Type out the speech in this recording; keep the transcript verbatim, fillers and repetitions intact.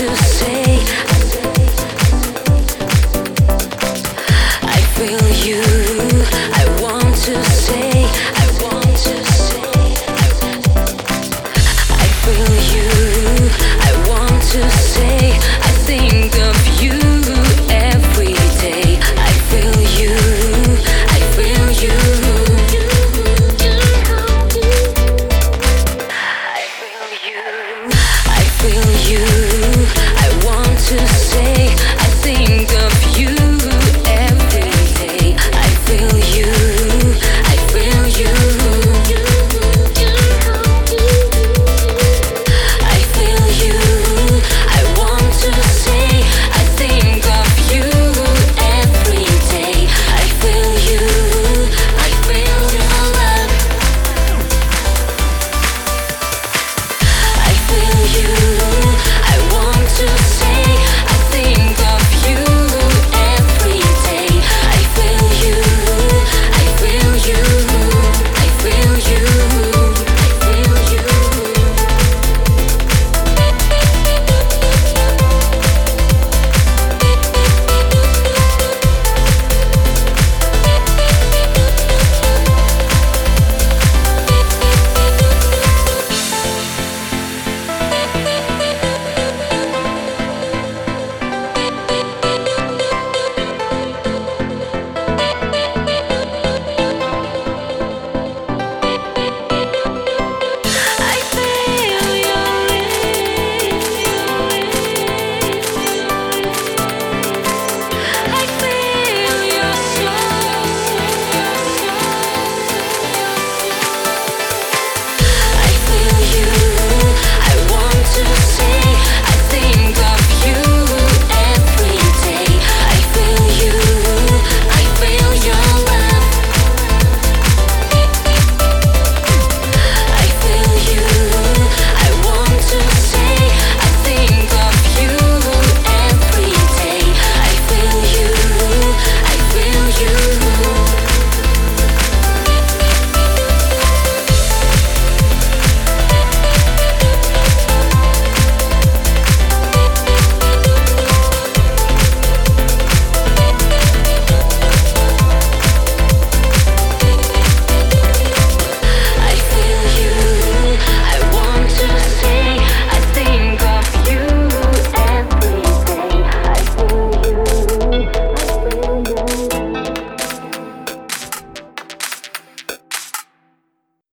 to say I feel you. I want to say I want to say I feel you. I want to say I think of you every day. I feel you. I feel you. I feel you. I want to say